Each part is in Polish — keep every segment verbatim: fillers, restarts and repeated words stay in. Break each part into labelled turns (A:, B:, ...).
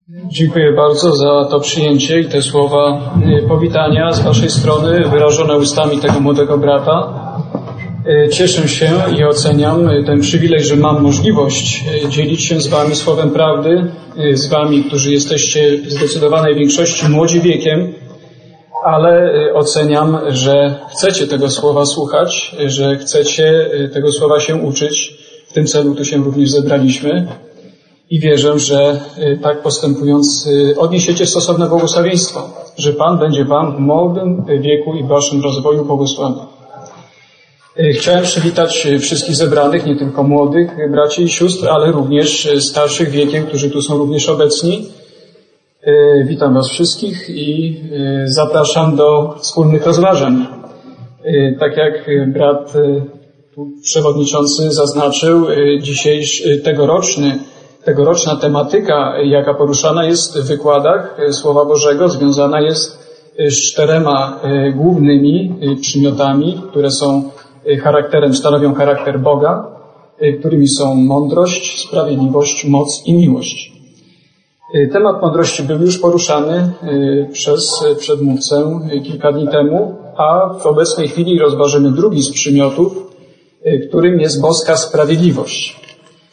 A: Dziękuję bardzo za to przyjęcie i te słowa powitania z Waszej strony, wyrażone ustami tego młodego brata. Cieszę się i oceniam ten przywilej, że mam możliwość dzielić się z Wami słowem prawdy, z Wami, którzy jesteście w zdecydowanej większości młodzi wiekiem, ale oceniam, że chcecie tego słowa słuchać, że chcecie tego słowa się uczyć. W tym celu tu się również zebraliśmy. I wierzę, że tak postępując odniesiecie stosowne błogosławieństwo, że Pan będzie Wam w młodym wieku i w Waszym rozwoju błogosławił. Chciałem przywitać wszystkich zebranych, nie tylko młodych braci i sióstr, ale również starszych wiekiem, którzy tu są również obecni. Witam Was wszystkich i zapraszam do wspólnych rozważań. Tak jak brat przewodniczący zaznaczył, dzisiejszy tegoroczny Tegoroczna tematyka, jaka poruszana jest w wykładach Słowa Bożego, związana jest z czterema głównymi przymiotami, które są charakterem, stanowią charakter Boga, którymi są mądrość, sprawiedliwość, moc i miłość. Temat mądrości był już poruszany przez przedmówcę kilka dni temu, a w obecnej chwili rozważymy drugi z przymiotów, którym jest boska sprawiedliwość.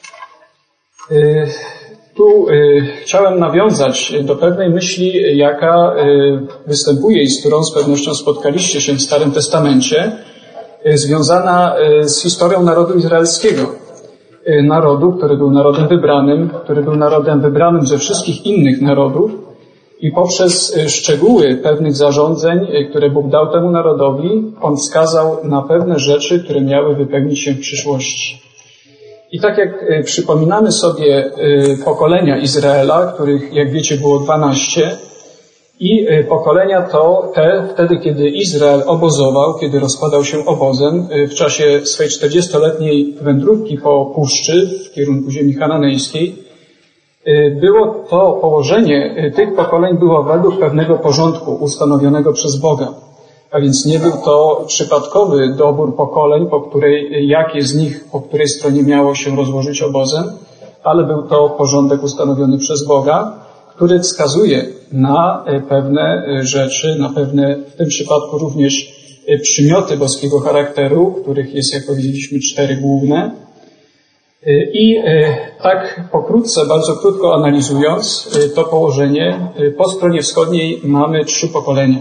A: Tu chciałem nawiązać do pewnej myśli, jaka występuje i z którą z pewnością spotkaliście się w Starym Testamencie, związana z historią narodu izraelskiego. Narodu, który był narodem wybranym, który był narodem wybranym ze wszystkich innych narodów i poprzez szczegóły pewnych zarządzeń, które Bóg dał temu narodowi, On wskazał na pewne rzeczy, które miały wypełnić się w przyszłości. I tak jak przypominamy sobie pokolenia Izraela, których, jak wiecie, było dwanaście, i pokolenia to te wtedy, kiedy Izrael obozował, kiedy rozkładał się obozem w czasie swej czterdziestoletniej wędrówki po puszczy w kierunku ziemi kananejskiej, było to położenie tych pokoleń było według pewnego porządku ustanowionego przez Boga. A więc nie był to przypadkowy dobór pokoleń, po której, jakie z nich, po której stronie miało się rozłożyć obozem, ale był to porządek ustanowiony przez Boga, który wskazuje na pewne rzeczy, na pewne, w tym przypadku również przymioty boskiego charakteru, których jest, jak powiedzieliśmy, cztery główne. I tak pokrótce, bardzo krótko analizując to położenie, po stronie wschodniej mamy trzy pokolenia.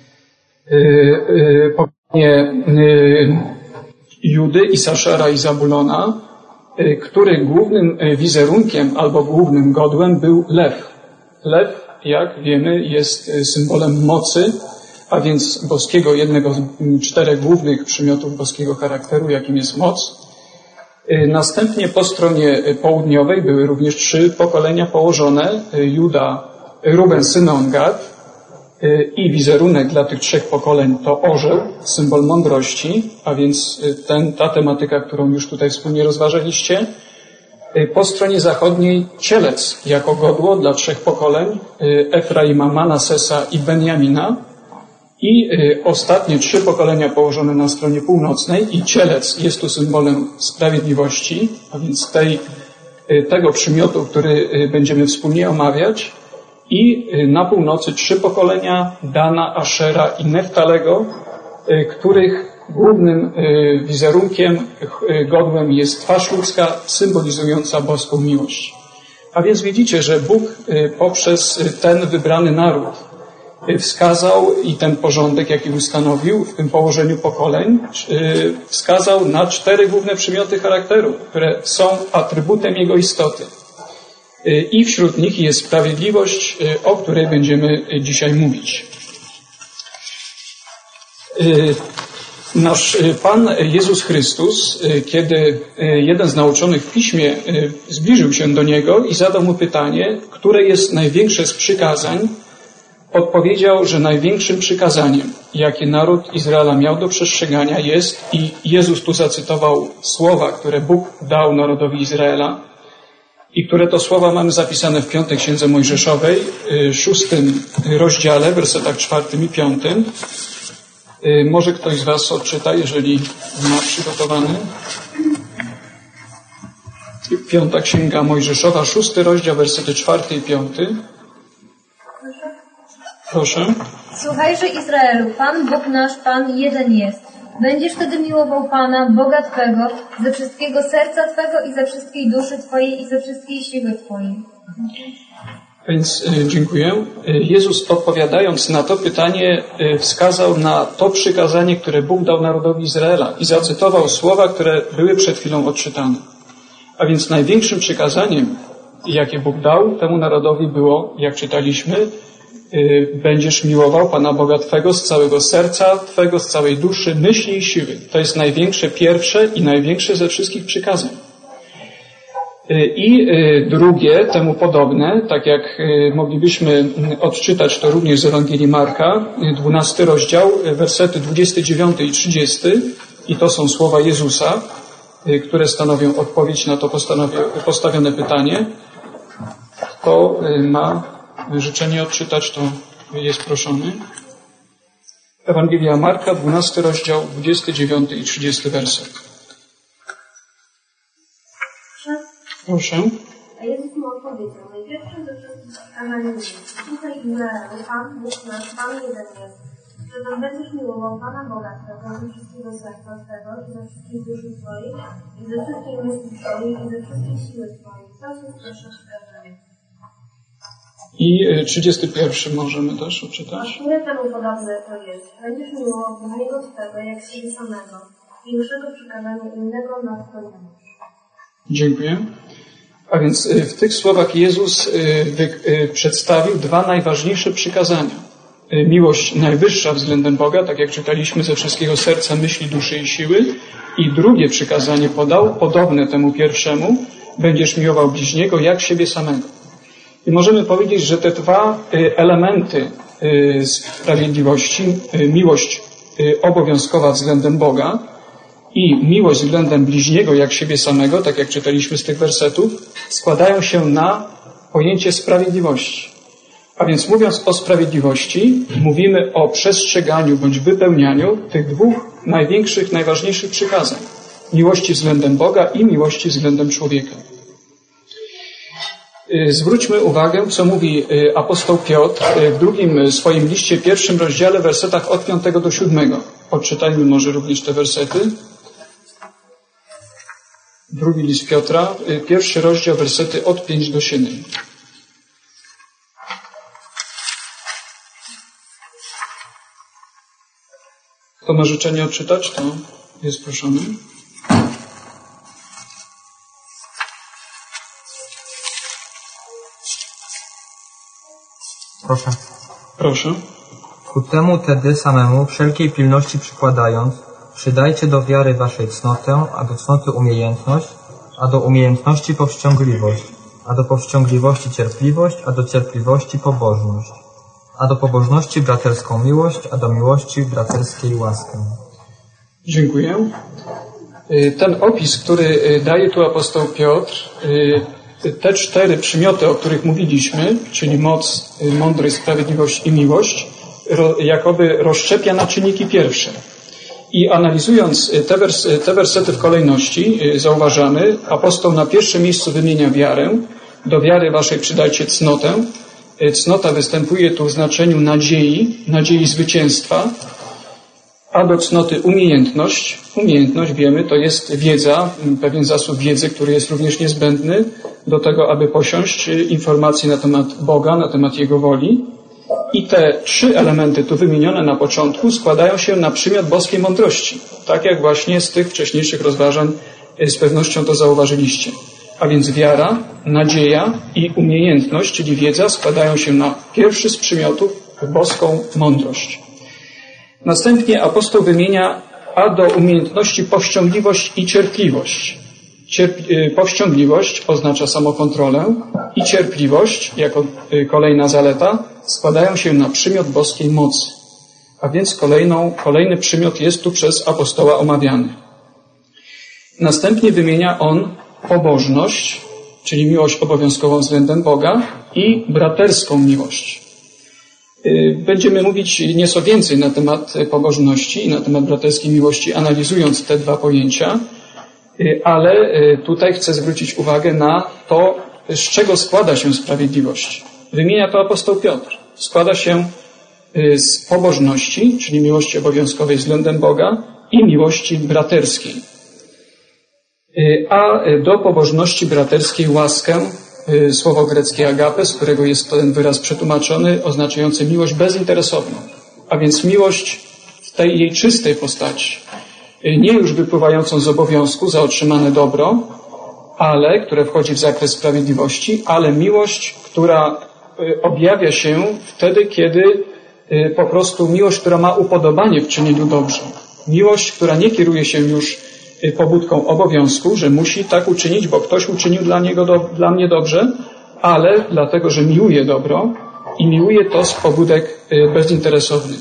A: Pokolenie Judy, Isaszara i Zabulona, których głównym wizerunkiem albo głównym godłem był lew. Lew, jak wiemy, jest symbolem mocy, a więc boskiego, jednego z czterech głównych przymiotów boskiego charakteru, jakim jest moc. Następnie po stronie południowej były również trzy pokolenia położone. Juda, Ruben, Symeon, Gad. I wizerunek dla tych trzech pokoleń to orzeł, symbol mądrości, a więc ten, ta tematyka, którą już tutaj wspólnie rozważaliście. Po stronie zachodniej cielec jako godło dla trzech pokoleń, Efraima, Manasesa i Benjamina. I ostatnie trzy pokolenia położone na stronie północnej i cielec jest tu symbolem sprawiedliwości, a więc tej, tego przymiotu, który będziemy wspólnie omawiać. I na północy trzy pokolenia Dana, Ashera i Neftalego, których głównym wizerunkiem, godłem jest twarz ludzka symbolizująca boską miłość. A więc widzicie, że Bóg poprzez ten wybrany naród wskazał i ten porządek, jaki ustanowił w tym położeniu pokoleń, wskazał na cztery główne przymioty charakteru, które są atrybutem Jego istoty. I wśród nich jest sprawiedliwość, o której będziemy dzisiaj mówić. Nasz Pan Jezus Chrystus, kiedy jeden z nauczonych w Piśmie zbliżył się do Niego i zadał Mu pytanie, które jest największe z przykazań, odpowiedział, że największym przykazaniem, jakie naród Izraela miał do przestrzegania jest, i Jezus tu zacytował słowa, które Bóg dał narodowi Izraela, i które to słowa mamy zapisane w piątej Księdze Mojżeszowej, szóstym rozdziale, wersetach czwartym i piątym. Może ktoś z Was odczyta, jeżeli ma przygotowany. Piąta Księga Mojżeszowa, szósty rozdział, wersety czwarty i piąty. Proszę.
B: Słuchajże Izraelu, Pan Bóg nasz, Pan jeden jest. Będziesz wtedy miłował Pana, Boga Twego, ze wszystkiego serca Twego i ze wszystkiej duszy Twojej i ze wszystkiej siły Twojej.
A: Więc y, dziękuję. Y, Jezus odpowiadając na to pytanie y, wskazał na to przykazanie, które Bóg dał narodowi Izraela i zacytował słowa, które były przed chwilą odczytane. A więc największym przykazaniem, jakie Bóg dał temu narodowi było, jak czytaliśmy, y, będziesz miłował Pana Boga Twego z całego serca Twego, z całej duszy, myśli i siły. To jest największe, pierwsze i największe ze wszystkich przykazań. I drugie, temu podobne, tak jak moglibyśmy odczytać to również z Ewangelii Marka, dwunasty rozdział, wersety dwudziesty dziewiąty i trzydziesty, i to są słowa Jezusa, które stanowią odpowiedź na to postawione pytanie. Kto ma życzenie odczytać, to jest proszony. Ewangelia Marka, dwunasty rozdział, dwudziesty dziewiąty i trzydziesty werset. Proszę.
C: A Jezus mu odpowiedział, najpierwsze ze wszystkich przykazań jest, słuchaj Izraelu, Pan Bóg nasz, Pan jeden jest, że to będziesz miłował Pana Boga Twego ze wszystkiego serca Twego i ze wszystkiej duszy Twojej i ze wszystkiej myśli Twojej i ze wszystkiej siły Twojej. To jest pierwsze przykazanie.
A: I trzydziesty pierwszy możemy też odczytać.
C: A które temu podobne to jest? Będziesz miłował bliźniego Twego jak siebie samego. Większego przykazania innego nad to nie masz.
A: Dziękuję. A więc w tych słowach Jezus przedstawił dwa najważniejsze przykazania. Miłość najwyższa względem Boga, tak jak czytaliśmy, ze wszystkiego serca, myśli, duszy i siły. I drugie przykazanie podał, podobne temu pierwszemu, będziesz miłował bliźniego jak siebie samego. I możemy powiedzieć, że te dwa elementy sprawiedliwości, miłość obowiązkowa względem Boga i miłość względem bliźniego jak siebie samego, tak jak czytaliśmy z tych wersetów, składają się na pojęcie sprawiedliwości. A więc mówiąc o sprawiedliwości, mówimy o przestrzeganiu bądź wypełnianiu tych dwóch największych, najważniejszych przykazań. Miłości względem Boga i miłości względem człowieka. Zwróćmy uwagę, co mówi apostoł Piotr w drugim swoim liście, pierwszym rozdziale, wersetach od piątego do siódmego. Odczytajmy może również te wersety. Drugi list Piotra, pierwszy rozdział, wersety od pięć do siedmiu. Kto ma życzenie odczytać, to jest proszony.
D: Proszę.
A: Proszę.
D: Ku temu tedy samemu wszelkiej pilności przykładając, przydajcie do wiary waszej cnotę, a do cnoty umiejętność, a do umiejętności powściągliwość, a do powściągliwości cierpliwość, a do cierpliwości pobożność, a do pobożności braterską miłość, a do miłości braterskiej łaskę.
A: Dziękuję. Ten opis, który daje tu apostoł Piotr, te cztery przymioty, o których mówiliśmy, czyli moc, mądrość, sprawiedliwość i miłość, jakoby rozszczepia na czynniki pierwsze. I analizując te, wers te wersety w kolejności, zauważamy, apostoł na pierwszym miejscu wymienia wiarę. Do wiary waszej przydajcie cnotę. Cnota występuje tu w znaczeniu nadziei, nadziei zwycięstwa, a do cnoty umiejętność. Umiejętność, wiemy, to jest wiedza, pewien zasób wiedzy, który jest również niezbędny do tego, aby posiąść informacje na temat Boga, na temat Jego woli. I te trzy elementy tu wymienione na początku składają się na przymiot boskiej mądrości. Tak jak właśnie z tych wcześniejszych rozważań z pewnością to zauważyliście. A więc wiara, nadzieja i umiejętność, czyli wiedza, składają się na pierwszy z przymiotów boską mądrość. Następnie apostoł wymienia, a do umiejętności powściągliwość i cierpliwość. Cierp powściągliwość oznacza samokontrolę i cierpliwość, jako kolejna zaleta, składają się na przymiot boskiej mocy. A więc kolejną, kolejny przymiot jest tu przez apostoła omawiany. Następnie wymienia on pobożność, czyli miłość obowiązkową względem Boga i braterską miłość. Będziemy mówić nieco więcej na temat pobożności i na temat braterskiej miłości, analizując te dwa pojęcia, ale tutaj chcę zwrócić uwagę na to, z czego składa się sprawiedliwość. Wymienia to apostoł Piotr. Składa się z pobożności, czyli miłości obowiązkowej względem Boga i miłości braterskiej. A do pobożności braterskiej łaskę, słowo greckie agape, z którego jest ten wyraz przetłumaczony, oznaczający miłość bezinteresowną. A więc miłość w tej jej czystej postaci. Nie już wypływającą z obowiązku za otrzymane dobro, ale, które wchodzi w zakres sprawiedliwości, ale miłość, która objawia się wtedy, kiedy po prostu miłość, która ma upodobanie w czynieniu dobrze. Miłość, która nie kieruje się już pobudką obowiązku, że musi tak uczynić, bo ktoś uczynił dla niego do, dla mnie dobrze, ale dlatego, że miłuje dobro i miłuje to z pobudek bezinteresownych.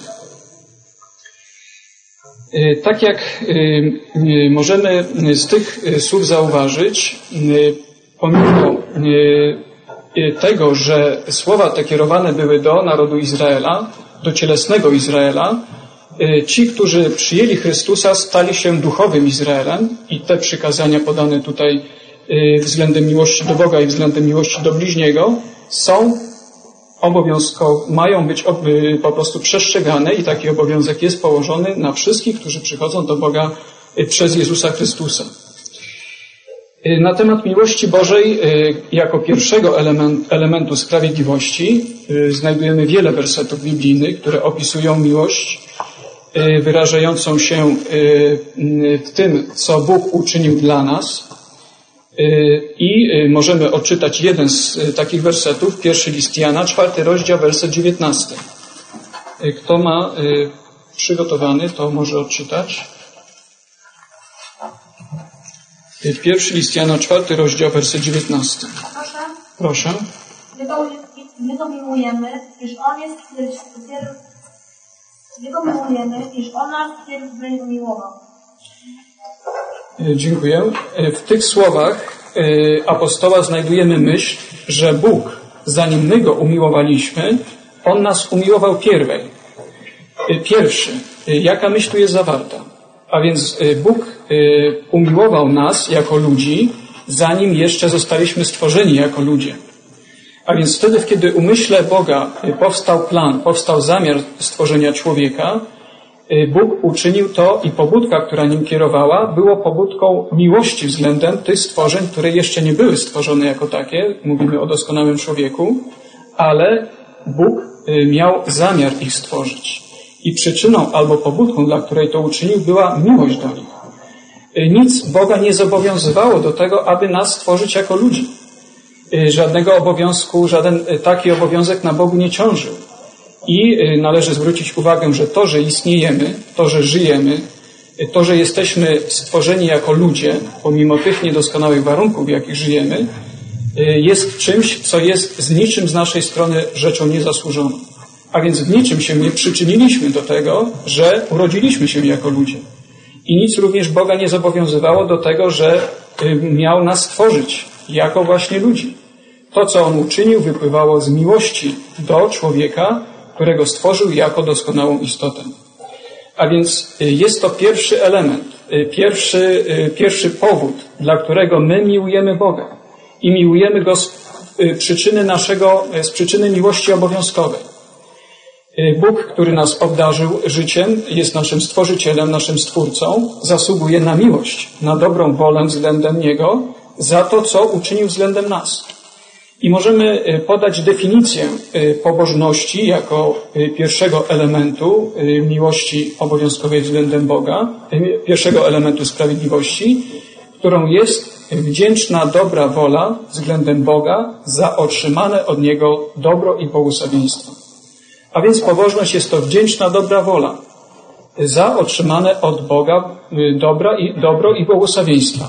A: Tak jak możemy z tych słów zauważyć, pomimo tego, że słowa te kierowane były do narodu Izraela, do cielesnego Izraela, ci, którzy przyjęli Chrystusa, stali się duchowym Izraelem i te przykazania podane tutaj względem miłości do Boga i względem miłości do bliźniego są obowiązkowo, mają być po prostu przestrzegane i taki obowiązek jest położony na wszystkich, którzy przychodzą do Boga przez Jezusa Chrystusa. Na temat miłości Bożej jako pierwszego element, elementu sprawiedliwości znajdujemy wiele wersetów biblijnych, które opisują miłość wyrażającą się w tym, co Bóg uczynił dla nas. I możemy odczytać jeden z takich wersetów, pierwszy list Jana, czwarty rozdział, werset dziewiętnasty. Kto ma przygotowany, to może odczytać. Pierwszy list Jana, czwarty rozdział, werset dziewiętnasty.
C: Proszę.
A: Proszę.
C: My go miłujemy, iż On jest pierwszy, my go miłujemy, iż On nas pierwszy umiłował.
A: Dziękuję. W tych słowach apostoła znajdujemy myśl, że Bóg, zanim my Go umiłowaliśmy, On nas umiłował pierwej. Pierwszy. Jaka myśl tu jest zawarta? A więc Bóg umiłował nas jako ludzi, zanim jeszcze zostaliśmy stworzeni jako ludzie. A więc wtedy, kiedy w umyśle Boga powstał plan, powstał zamiar stworzenia człowieka, Bóg uczynił to i pobudka, która nim kierowała, było pobudką miłości względem tych stworzeń, które jeszcze nie były stworzone jako takie. Mówimy o doskonałym człowieku, ale Bóg miał zamiar ich stworzyć. I przyczyną albo pobudką, dla której to uczynił, była miłość do nich. Nic Boga nie zobowiązywało do tego, aby nas stworzyć jako ludzi. Żadnego obowiązku, żaden taki obowiązek na Bogu nie ciążył. I należy zwrócić uwagę, że to, że istniejemy, to, że żyjemy, to, że jesteśmy stworzeni jako ludzie, pomimo tych niedoskonałych warunków, w jakich żyjemy, jest czymś, co jest z niczym z naszej strony rzeczą niezasłużoną. A więc w niczym się nie przyczyniliśmy do tego, że urodziliśmy się jako ludzie. I nic również Boga nie zobowiązywało do tego, że miał nas stworzyć jako właśnie ludzi. To, co On uczynił, wypływało z miłości do człowieka, którego stworzył jako doskonałą istotę. A więc jest to pierwszy element, pierwszy, pierwszy powód, dla którego my miłujemy Boga. I miłujemy Go z przyczyny naszego, z przyczyny miłości obowiązkowej. Bóg, który nas obdarzył życiem, jest naszym Stworzycielem, naszym Stwórcą, zasługuje na miłość, na dobrą wolę względem Niego, za to, co uczynił względem nas. I możemy podać definicję pobożności jako pierwszego elementu miłości obowiązkowej względem Boga, pierwszego elementu sprawiedliwości, którą jest wdzięczna dobra wola względem Boga za otrzymane od Niego dobro i błogosławieństwo. A więc pobożność jest to wdzięczna dobra wola za otrzymane od Boga dobra i, dobro i błogosławieństwa.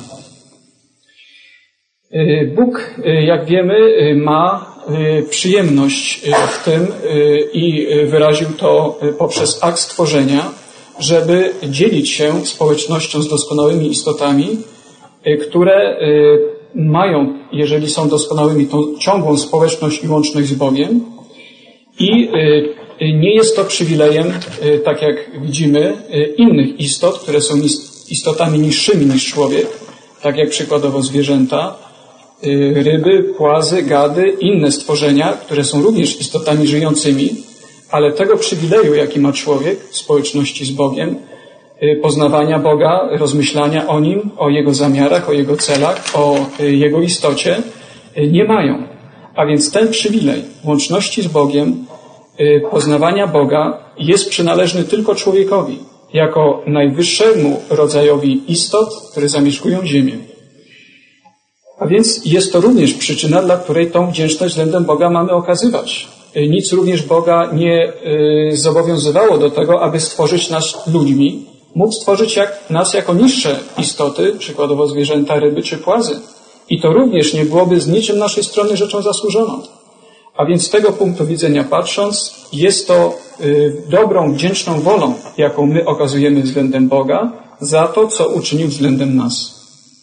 A: Bóg, jak wiemy, ma przyjemność w tym i wyraził to poprzez akt stworzenia, żeby dzielić się społecznością z doskonałymi istotami, które mają, jeżeli są doskonałymi, tą ciągłą społeczność i łączność z Bogiem. I nie jest to przywilejem, tak jak widzimy, innych istot, które są istotami niższymi niż człowiek, tak jak przykładowo zwierzęta, ryby, płazy, gady, inne stworzenia, które są również istotami żyjącymi, ale tego przywileju, jaki ma człowiek w społeczności z Bogiem, poznawania Boga, rozmyślania o Nim, o Jego zamiarach, o Jego celach, o Jego istocie, nie mają. A więc ten przywilej łączności z Bogiem, poznawania Boga jest przynależny tylko człowiekowi, jako najwyższemu rodzajowi istot, które zamieszkują ziemię. A więc jest to również przyczyna, dla której tą wdzięczność względem Boga mamy okazywać. Nic również Boga nie zobowiązywało do tego, aby stworzyć nas ludźmi. Mógł stworzyć jak, nas jako niższe istoty, przykładowo zwierzęta, ryby czy płazy. I to również nie byłoby z niczym naszej strony rzeczą zasłużoną. A więc z tego punktu widzenia patrząc, jest to y, dobrą, wdzięczną wolą, jaką my okazujemy względem Boga za to, co uczynił względem nas.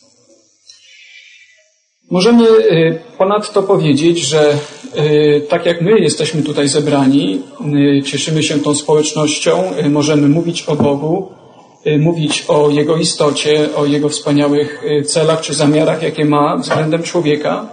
A: Możemy y, ponadto powiedzieć, że y, tak jak my jesteśmy tutaj zebrani, y, cieszymy się tą społecznością, y, możemy mówić o Bogu, y, mówić o Jego istocie, o Jego wspaniałych y, celach czy zamiarach, jakie ma względem człowieka.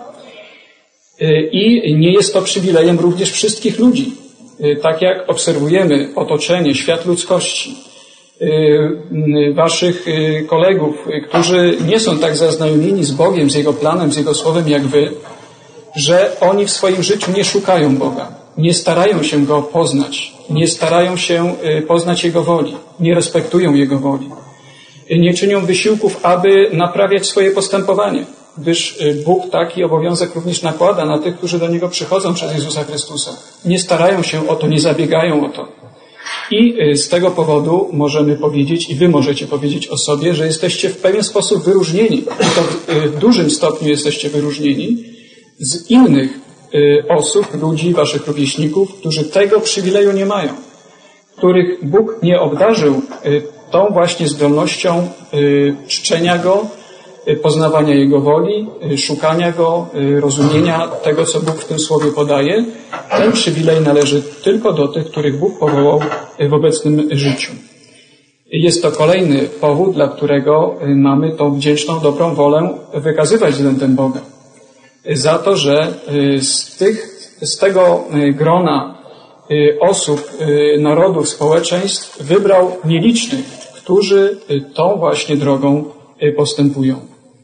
A: I nie jest to przywilejem również wszystkich ludzi. Tak jak obserwujemy otoczenie, świat ludzkości, waszych kolegów, którzy nie są tak zaznajomieni z Bogiem, z Jego planem, z Jego słowem jak wy, że oni w swoim życiu nie szukają Boga, nie starają się Go poznać, nie starają się poznać Jego woli, nie respektują Jego woli, nie czynią wysiłków, aby naprawiać swoje postępowanie. Gdyż Bóg taki obowiązek również nakłada na tych, którzy do Niego przychodzą przez Jezusa Chrystusa. Nie starają się o to, nie zabiegają o to. I z tego powodu możemy powiedzieć, i wy możecie powiedzieć o sobie, że jesteście w pewien sposób wyróżnieni. I to w dużym stopniu jesteście wyróżnieni z innych osób, ludzi, waszych rówieśników, którzy tego przywileju nie mają. Których Bóg nie obdarzył tą właśnie zdolnością czczenia Go, poznawania Jego woli, szukania Go, rozumienia tego, co Bóg w tym słowie podaje. Ten przywilej należy tylko do tych, których Bóg powołał w obecnym życiu. Jest to kolejny powód, dla którego mamy tą wdzięczną, dobrą wolę wykazywać względem Boga. Za to, że z, tych, z tego grona osób, narodów, społeczeństw wybrał nielicznych, którzy tą właśnie drogą postępują.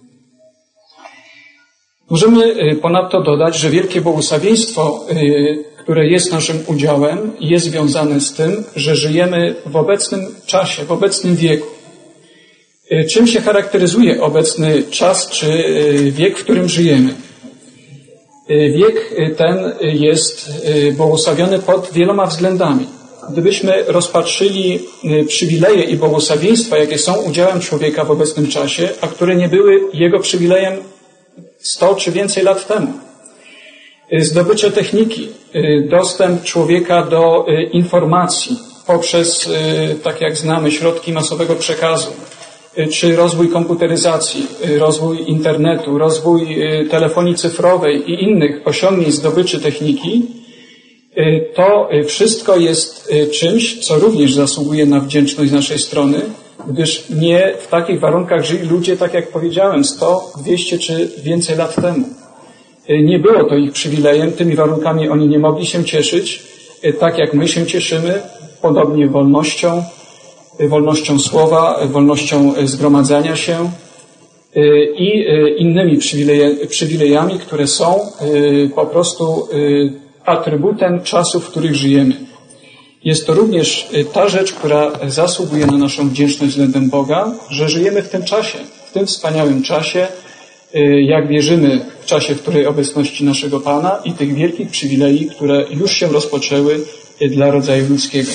A: Możemy ponadto dodać, że wielkie błogosławieństwo, które jest naszym udziałem, jest związane z tym, że żyjemy w obecnym czasie, w obecnym wieku. Czym się obecny czas czy wiek, w którym żyjemy? Wiek ten jest błogosławiony pod wieloma względami. Gdybyśmy rozpatrzyli przywileje i błogosławieństwa, jakie są udziałem człowieka w obecnym czasie, a które nie były jego przywilejem sto czy więcej lat temu. Zdobycze techniki, dostęp człowieka do informacji poprzez, tak jak znamy, środki masowego przekazu, czy rozwój komputeryzacji, rozwój internetu, rozwój telefonii cyfrowej i innych osiągnięć zdobyczy techniki, to wszystko jest czymś, co również zasługuje na wdzięczność z naszej strony, gdyż nie w takich warunkach żyli ludzie, tak jak powiedziałem, sto, dwieście czy więcej lat temu. Nie było to ich przywilejem, tymi warunkami oni nie mogli się cieszyć, tak jak my się cieszymy, podobnie wolnością, wolnością słowa, wolnością zgromadzania się i innymi przywilejami, które są po prostu atrybutem czasów, w których żyjemy. Jest to również ta rzecz, która zasługuje na naszą wdzięczność względem Boga, że żyjemy w tym czasie, w tym wspaniałym czasie, jak wierzymy w czasie, w której obecności naszego Pana i tych wielkich przywilei, które już się rozpoczęły dla rodzaju ludzkiego.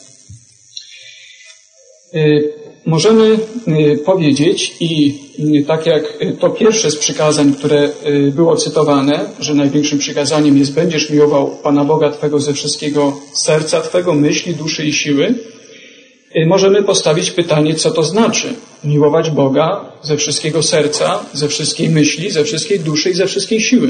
A: Możemy powiedzieć i tak jak to pierwsze z przykazań, które było cytowane, że największym przykazaniem jest: będziesz miłował Pana Boga Twego ze wszystkiego serca Twego, myśli, duszy i siły, możemy postawić pytanie, co to znaczy miłować Boga ze wszystkiego serca, ze wszystkiej myśli, ze wszystkiej duszy i ze wszystkiej siły.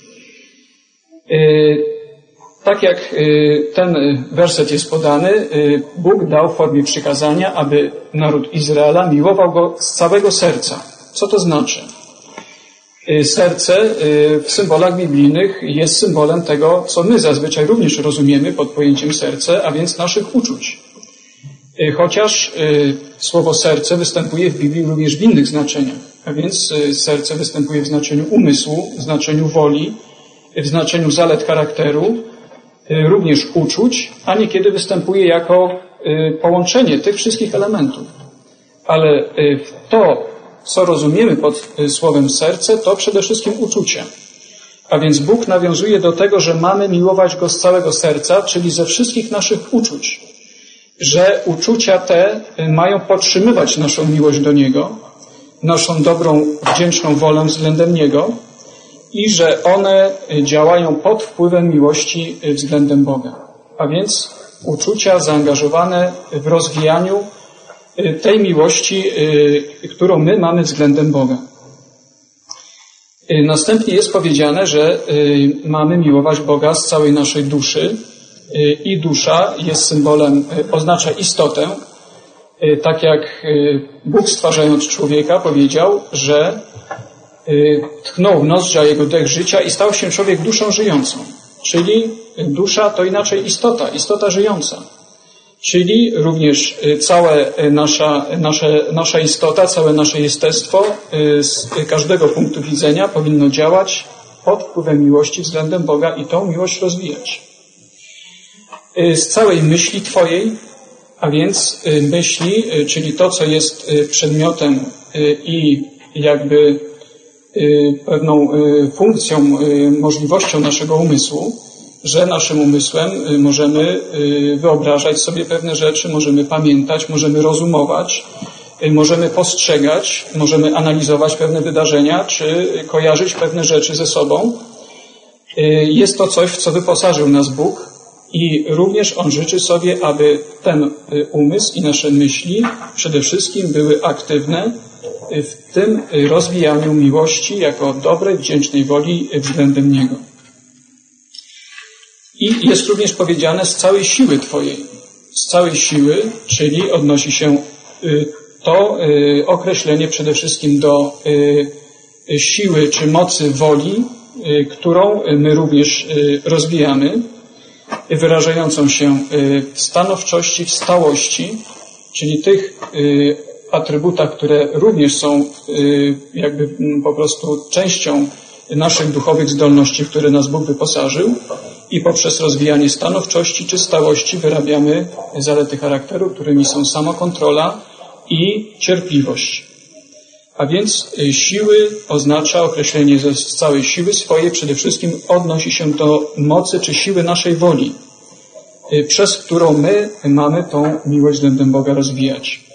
A: Tak jak ten werset jest podany, Bóg dał w formie przykazania, aby naród Izraela miłował Go z całego serca. Co to znaczy? Serce w symbolach biblijnych jest symbolem tego, co my zazwyczaj również rozumiemy pod pojęciem serce, a więc naszych uczuć. Chociaż słowo serce występuje w Biblii również w innych znaczeniach, a więc serce występuje w znaczeniu umysłu, w znaczeniu woli, w znaczeniu zalet charakteru, również uczuć, a niekiedy występuje jako połączenie tych wszystkich elementów. Ale to, co rozumiemy pod słowem serce, to przede wszystkim uczucie. A więc Bóg nawiązuje do tego, że mamy miłować Go z całego serca, czyli ze wszystkich naszych uczuć. Że uczucia te mają podtrzymywać naszą miłość do Niego, naszą dobrą, wdzięczną wolę względem Niego i że one działają pod wpływem miłości względem Boga. A więc uczucia zaangażowane w rozwijaniu tej miłości, którą my mamy względem Boga. Następnie jest powiedziane, że mamy miłować Boga z całej naszej duszy i dusza jest symbolem, oznacza istotę. Tak jak Bóg stwarzając człowieka powiedział, że tchnął w nozdrza jego dech życia i stał się człowiek duszą żyjącą. Czyli dusza to inaczej istota, istota żyjąca. Czyli również cała nasza, nasze, nasza istota, całe nasze jestestwo z każdego punktu widzenia powinno działać pod wpływem miłości względem Boga i tą miłość rozwijać. Z całej myśli Twojej, a więc myśli, czyli to, co jest przedmiotem i jakby pewną funkcją, możliwością naszego umysłu, że naszym umysłem możemy wyobrażać sobie pewne rzeczy, możemy pamiętać, możemy rozumować, możemy postrzegać, możemy analizować pewne wydarzenia, czy kojarzyć pewne rzeczy ze sobą. Jest to coś, w co wyposażył nas Bóg i również On życzy sobie, aby ten umysł i nasze myśli przede wszystkim były aktywne w tym rozwijaniu miłości jako dobrej, wdzięcznej woli względem Niego. I jest również powiedziane z całej siły Twojej. Z całej siły, czyli odnosi się to określenie przede wszystkim do siły czy mocy woli, którą my również rozwijamy, wyrażającą się w stanowczości, w stałości, czyli tych atrybutach, które również są jakby po prostu częścią naszych duchowych zdolności, w które nas Bóg wyposażył i poprzez rozwijanie stanowczości czy stałości wyrabiamy zalety charakteru, którymi są samokontrola i cierpliwość. A więc siły oznacza określenie ze całej siły swojej, przede wszystkim odnosi się do mocy czy siły naszej woli, przez którą my mamy tą miłość względem Boga rozwijać.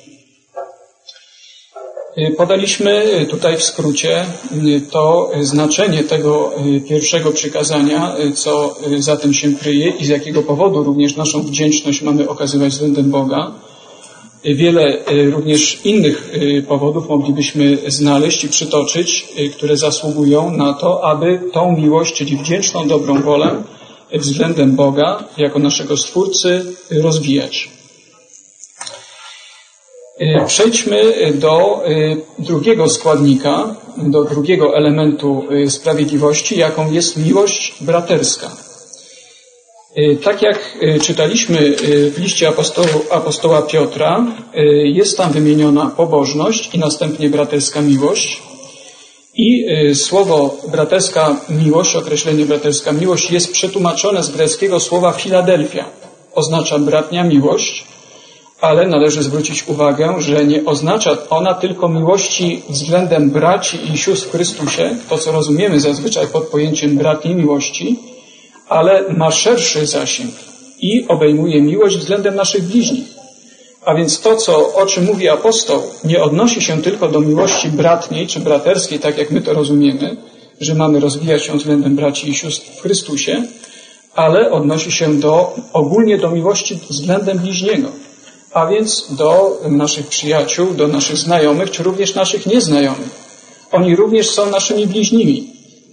A: Podaliśmy tutaj w skrócie to znaczenie tego pierwszego przykazania, co za tym się kryje i z jakiego powodu również naszą wdzięczność mamy okazywać względem Boga. Wiele również innych powodów moglibyśmy znaleźć i przytoczyć, które zasługują na to, aby tą miłość, czyli wdzięczną, dobrą wolę względem Boga jako naszego Stwórcy rozwijać. Przejdźmy do drugiego składnika, do drugiego elementu sprawiedliwości, jaką jest miłość braterska. Tak jak czytaliśmy w liście apostołu, apostoła Piotra, jest tam wymieniona pobożność i następnie braterska miłość. I słowo braterska miłość, określenie braterska miłość jest przetłumaczone z greckiego słowa Filadelfia. Oznacza bratnia miłość, ale należy zwrócić uwagę, że nie oznacza ona tylko miłości względem braci i sióstr w Chrystusie, to co rozumiemy zazwyczaj pod pojęciem bratniej miłości, ale ma szerszy zasięg i obejmuje miłość względem naszych bliźnich. A więc to, co, o czym mówi apostoł, nie odnosi się tylko do miłości bratniej czy braterskiej, tak jak my to rozumiemy, że mamy rozwijać się względem braci i sióstr w Chrystusie, ale odnosi się do, ogólnie do miłości względem bliźniego, a więc do naszych przyjaciół, do naszych znajomych, czy również naszych nieznajomych. Oni również są naszymi bliźnimi.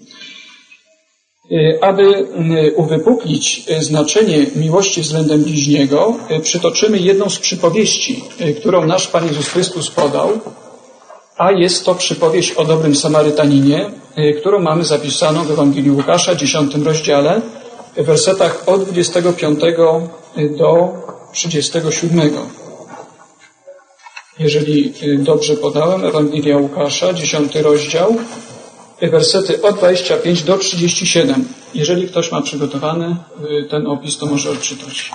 A: Aby uwypuklić znaczenie miłości względem bliźniego, przytoczymy jedną z przypowieści, którą nasz Pan Jezus Chrystus podał, a jest to przypowieść o dobrym Samarytaninie, którą mamy zapisaną w Ewangelii Łukasza, dziesiątym rozdziale, w wersetach od dwudziestego piątego do trzydziestego siódmego. Jeżeli dobrze podałem, Ewangelia Łukasza, dziesiąty rozdział, wersety od dwudziestego piątego do trzydziestego siódmego. Jeżeli ktoś ma przygotowany ten opis, to może odczytać.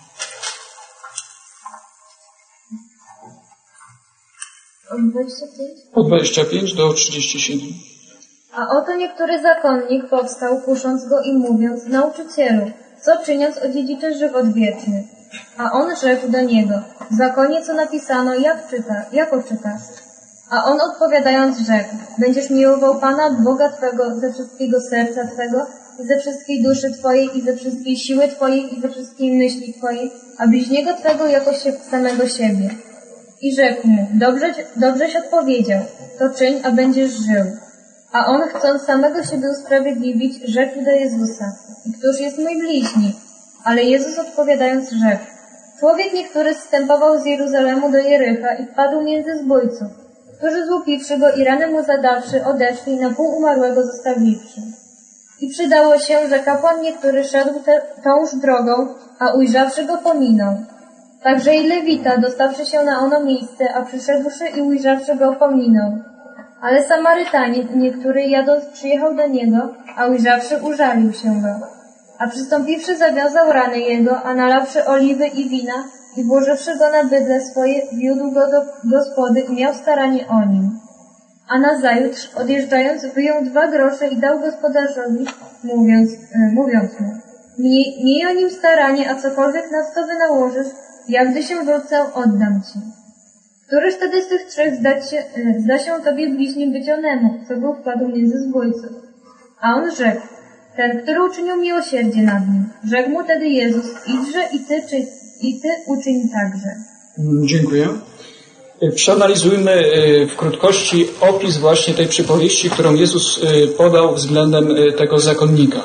A: Od dwudziestego piątego do trzydziestego siódmego.
B: A oto niektóry zakonnik powstał, kusząc go i mówiąc: Nauczycielu, co czyniąc odziedziczysz żywot wieczny? A on rzekł do niego: W zakonie co napisano, jak czyta, jako czytasz? A on odpowiadając rzekł: Będziesz miłował Pana, Boga Twego, ze wszystkiego serca Twego i ze wszystkiej duszy Twojej i ze wszystkiej siły Twojej i ze wszystkiej myśli Twojej, a bliźniego Twego jako się, samego siebie. I rzekł mu: Dobrze, dobrześ odpowiedział, to czyń, a będziesz żył. A on, chcąc samego siebie usprawiedliwić, rzekł do Jezusa: I któż jest mój bliźni? Ale Jezus odpowiadając rzekł: Człowiek niektóry zstępował z Jeruzalemu do Jericha i wpadł między zbójców, którzy złupiwszy go i ranę mu zadawszy, odeszli, na pół umarłego zostawiwszy. I przydało się, że kapłan niektóry szedł te, tąż drogą, a ujrzawszy go pominął. Także i Lewita, dostawszy się na ono miejsce, a przyszedłszy i ujrzawszy go, pominął. Ale Samarytanin, niektóry jadąc, przyjechał do niego, a ujrzawszy, użalił się go. A przystąpiwszy, zawiązał rany jego, a nalawszy oliwy i wina i włożywszy go na bydle swoje, wiódł go do gospody i miał staranie o nim. A nazajutrz, odjeżdżając, wyjął dwa grosze i dał gospodarzowi, mówiąc, yy, mówiąc mu: Miej, miej o nim staranie, a cokolwiek nad to wynałożysz, jak gdy się wrócę, oddam ci. Któryż wtedy z tych trzech zdać się, yy, zda się tobie bliźnim być onemu, co go wpadł między zbójców? A on rzekł: Ten, który uczynił miłosierdzie nad nim. Rzekł mu tedy Jezus: Idźże i ty, czy, i ty uczyń także.
A: Dziękuję. Przeanalizujmy w krótkości opis właśnie tej przypowieści, którą Jezus podał względem tego zakonnika.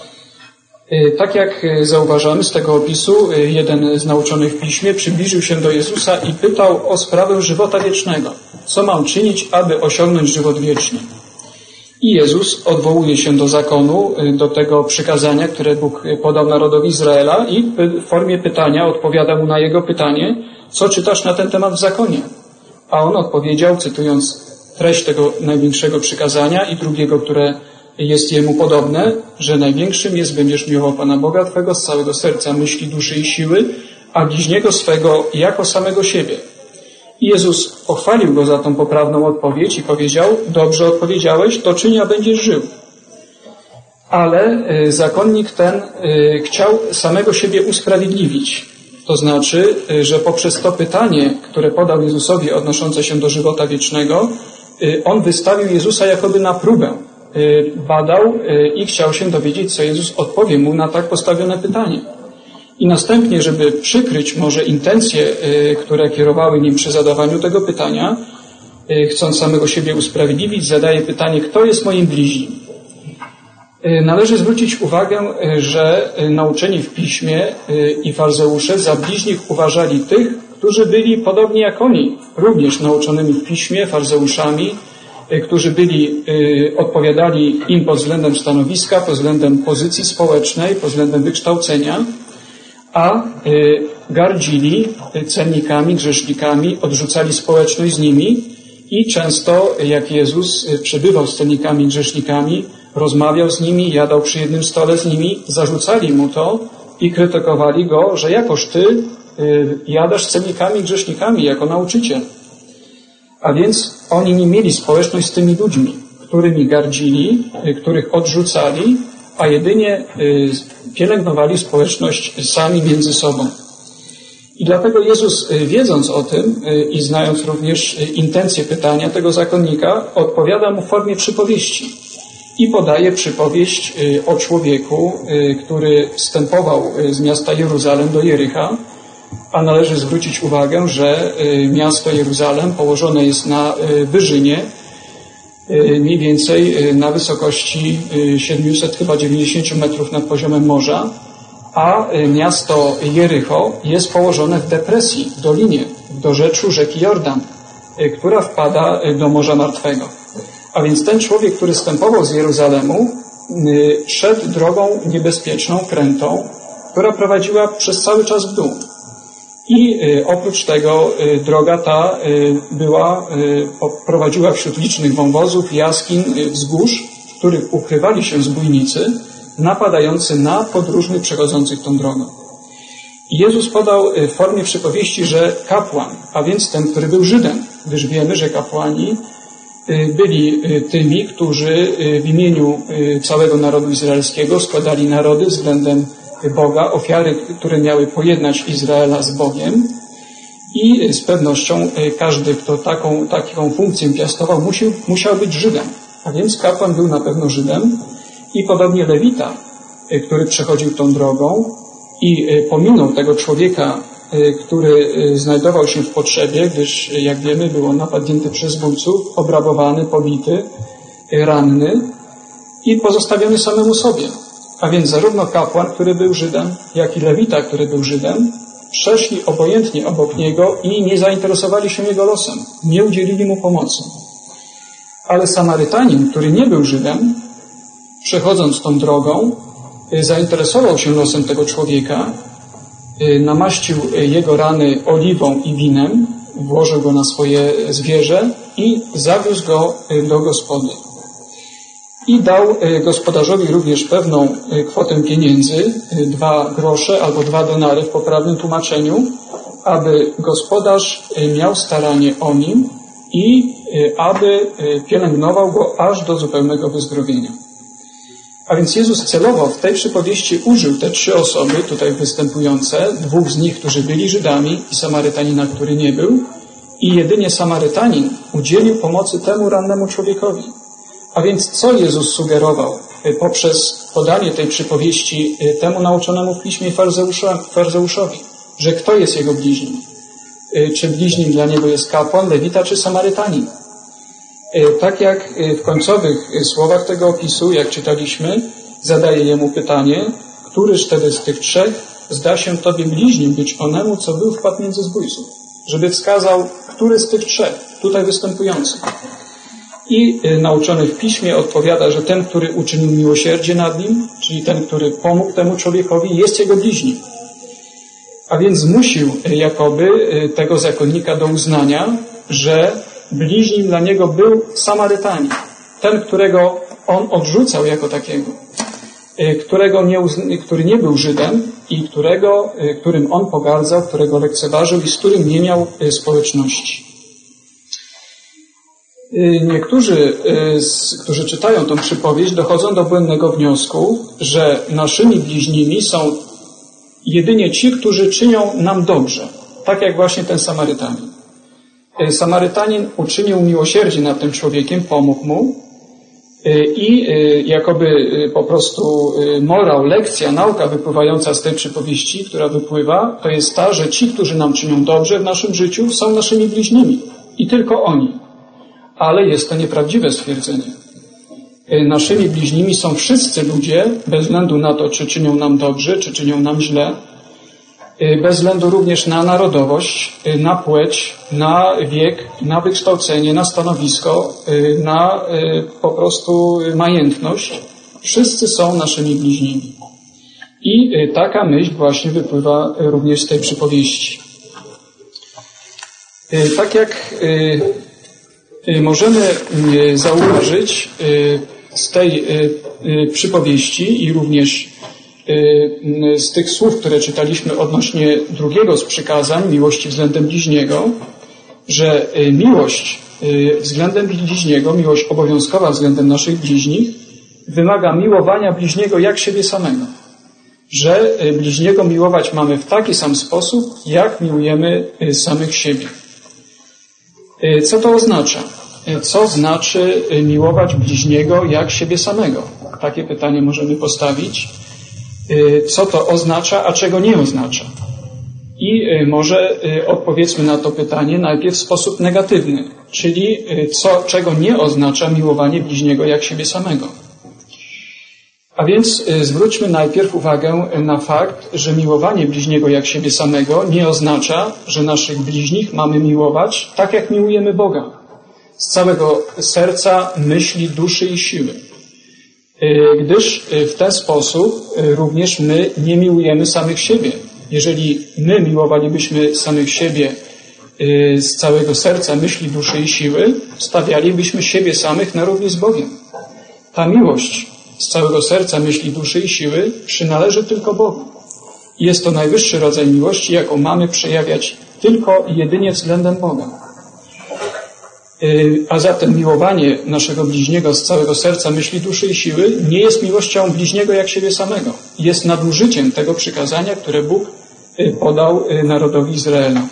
A: Tak jak zauważamy z tego opisu, jeden z nauczonych w Piśmie przybliżył się do Jezusa i pytał o sprawę żywota wiecznego. Co mam czynić, aby osiągnąć żywot wieczny? I Jezus odwołuje się do zakonu, do tego przykazania, które Bóg podał narodowi Izraela i w formie pytania odpowiada mu na jego pytanie: co czytasz na ten temat w zakonie? A on odpowiedział, cytując treść tego największego przykazania i drugiego, które jest jemu podobne, że największym jest: będziesz miłował Pana Boga Twego z całego serca, myśli, duszy i siły, a bliźniego swego jako samego siebie. I Jezus pochwalił go za tą poprawną odpowiedź i powiedział: dobrze odpowiedziałeś, to czyń, a będziesz żył. Ale zakonnik ten chciał samego siebie usprawiedliwić. To znaczy, że poprzez to pytanie, które podał Jezusowi odnoszące się do żywota wiecznego, on wystawił Jezusa jakoby na próbę. Badał i chciał się dowiedzieć, co Jezus odpowie mu na tak postawione pytanie. I następnie, żeby przykryć może intencje, które kierowały nim przy zadawaniu tego pytania, chcąc samego siebie usprawiedliwić, zadaje pytanie: kto jest moim bliźnim? Należy zwrócić uwagę, że nauczeni w Piśmie i faryzeusze za bliźnich uważali tych, którzy byli podobni jak oni, również nauczonymi w Piśmie, faryzeuszami, którzy byli, odpowiadali im pod względem stanowiska, pod względem pozycji społecznej, pod względem wykształcenia, a gardzili celnikami, grzesznikami, odrzucali społeczność z nimi i często, jak Jezus przebywał z celnikami i grzesznikami, rozmawiał z nimi, jadał przy jednym stole z nimi, zarzucali mu to i krytykowali go, że jakoż ty jadasz z celnikami i grzesznikami jako nauczyciel. A więc oni nie mieli społeczność z tymi ludźmi, którymi gardzili, których odrzucali, a jedynie pielęgnowali społeczność sami między sobą. I dlatego Jezus, wiedząc o tym i znając również intencje pytania tego zakonnika, odpowiada mu w formie przypowieści. I podaje przypowieść o człowieku, który wstępował z miasta Jeruzalem do Jericha, a należy zwrócić uwagę, że miasto Jeruzalem położone jest na wyżynie, mniej więcej na wysokości siedemset, chyba dziewięćdziesiąt metrów nad poziomem morza, a miasto Jericho jest położone w depresji, w dolinie, w dorzeczu rzeki Jordan. która wpada do Morza Martwego. A więc ten człowiek, który zstępował z Jeruzalemu, szedł drogą niebezpieczną, krętą, która prowadziła przez cały czas w dół. I oprócz tego droga ta była, prowadziła wśród licznych wąwozów, jaskiń, wzgórz, w których ukrywali się zbójnicy, napadający na podróżnych przechodzących tą drogą. I Jezus podał w formie przypowieści, że kapłan, a więc ten, który był Żydem, gdyż wiemy, że kapłani byli tymi, którzy w imieniu całego narodu izraelskiego składali narody względem Boga, ofiary, które miały pojednać Izraela z Bogiem, i z pewnością każdy, kto taką, taką funkcję piastował, musiał, musiał być Żydem. A więc kapłan był na pewno Żydem i podobnie Lewita, który przechodził tą drogą i pominął tego człowieka, który znajdował się w potrzebie, gdyż, jak wiemy, był on napadnięty przez zbójców, obrabowany, pobity, ranny i pozostawiony samemu sobie. A więc zarówno kapłan, który był Żydem, jak i Lewita, który był Żydem, przeszli obojętnie obok niego i nie zainteresowali się jego losem, nie udzielili mu pomocy. Ale Samarytanin, który nie był Żydem, przechodząc tą drogą, zainteresował się losem tego człowieka, namaścił jego rany oliwą i winem, włożył go na swoje zwierzę i zawiózł go do gospody. I dał gospodarzowi również pewną kwotę pieniędzy, dwa grosze albo dwa denary w poprawnym tłumaczeniu, aby gospodarz miał staranie o nim i aby pielęgnował go aż do zupełnego wyzdrowienia. A więc Jezus celowo w tej przypowieści użył te trzy osoby tutaj występujące, dwóch z nich, którzy byli Żydami, i Samarytanina, który nie był, i jedynie Samarytanin udzielił pomocy temu rannemu człowiekowi. A więc co Jezus sugerował poprzez podanie tej przypowieści temu nauczonemu w piśmie faryzeuszowi? Że kto jest jego bliźnim? Czy bliźnim dla niego jest kapłan, lewita czy Samarytanin? Tak jak w końcowych słowach tego opisu, jak czytaliśmy, zadaje jemu pytanie, któryż wtedy z tych trzech zda się tobie bliźnim być onemu, co był wpadł między zbójców? Żeby wskazał, który z tych trzech tutaj występujących. I nauczony w piśmie odpowiada, że ten, który uczynił miłosierdzie nad nim, czyli ten, który pomógł temu człowiekowi, jest jego bliźnim. A więc zmusił jakoby tego zakonnika do uznania, że bliźnim dla niego był Samarytanin. Ten, którego on odrzucał jako takiego. Którego nie uzna, który nie był Żydem i którego, którym on pogardzał, którego lekceważył i z którym nie miał społeczności. Niektórzy, którzy czytają tą przypowieść, dochodzą do błędnego wniosku, że naszymi bliźnimi są jedynie ci, którzy czynią nam dobrze. Tak jak właśnie ten Samarytanin. Samarytanin uczynił miłosierdzie nad tym człowiekiem, pomógł mu i jakoby po prostu morał, lekcja, nauka wypływająca z tej przypowieści, która wypływa, to jest ta, że ci, którzy nam czynią dobrze w naszym życiu, są naszymi bliźnimi. I tylko oni. Ale jest to nieprawdziwe stwierdzenie. Naszymi bliźnimi są wszyscy ludzie, bez względu na to, czy czynią nam dobrze, czy czynią nam źle, bez względu również na narodowość, na płeć, na wiek, na wykształcenie, na stanowisko, na po prostu majętność. Wszyscy są naszymi bliźnimi. I taka myśl właśnie wypływa również z tej przypowieści. Tak jak możemy zauważyć z tej przypowieści i również z tych słów, które czytaliśmy odnośnie drugiego z przykazań, miłości względem bliźniego, że miłość względem bliźniego, miłość obowiązkowa względem naszych bliźnich, wymaga miłowania bliźniego jak siebie samego. Że bliźniego miłować mamy w taki sam sposób, jak miłujemy samych siebie. Co to oznacza? Co znaczy miłować bliźniego jak siebie samego? Takie pytanie możemy postawić. Co to oznacza, a czego nie oznacza? I może odpowiedzmy na to pytanie najpierw w sposób negatywny, czyli co, czego nie oznacza miłowanie bliźniego jak siebie samego. A więc zwróćmy najpierw uwagę na fakt, że miłowanie bliźniego jak siebie samego nie oznacza, że naszych bliźnich mamy miłować tak, jak miłujemy Boga. Z całego serca, myśli, duszy i siły. Gdyż w ten sposób również my nie miłujemy samych siebie. Jeżeli my miłowalibyśmy samych siebie z całego serca, myśli, duszy i siły, stawialibyśmy siebie samych na równi z Bogiem. Ta miłość z całego serca, myśli, duszy i siły przynależy tylko Bogu. Jest to najwyższy rodzaj miłości, jaką mamy przejawiać tylko i jedynie względem Boga. A zatem miłowanie naszego bliźniego z całego serca, myśli, duszy i siły nie jest miłością bliźniego jak siebie samego. Jest nadużyciem tego przykazania, które Bóg podał narodowi Izraela.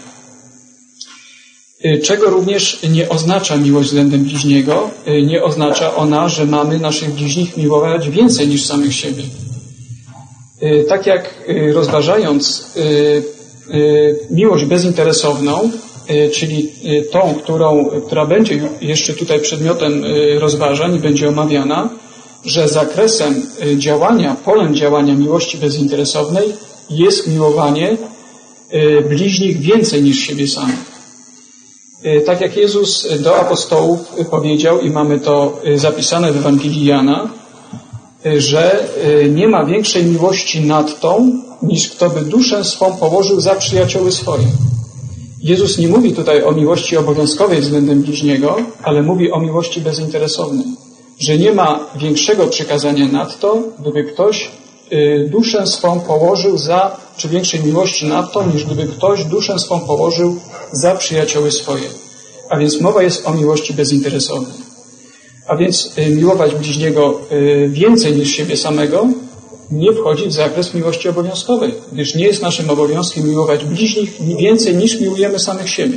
A: Czego również nie oznacza miłość względem bliźniego? Nie oznacza ona, że mamy naszych bliźnich miłować więcej niż samych siebie. Tak jak rozważając miłość bezinteresowną, czyli tą, którą, która będzie jeszcze tutaj przedmiotem rozważań i będzie omawiana, że zakresem działania, polem działania miłości bezinteresownej jest miłowanie bliźnich więcej niż siebie samych. Tak jak Jezus do apostołów powiedział, i mamy to zapisane w Ewangelii Jana, że nie ma większej miłości nad tą, niż kto by duszę swą położył za przyjacioły swoje. Jezus nie mówi tutaj o miłości obowiązkowej względem bliźniego, ale mówi o miłości bezinteresownej. Że nie ma większego przykazania nad to, gdyby ktoś duszę swą położył za, czy większej miłości nad to, niż gdyby ktoś duszę swą położył za przyjacioły swoje. A więc mowa jest o miłości bezinteresownej. A więc miłować bliźniego więcej niż siebie samego nie wchodzi w zakres miłości obowiązkowej, gdyż nie jest naszym obowiązkiem miłować bliźnich więcej niż miłujemy samych siebie.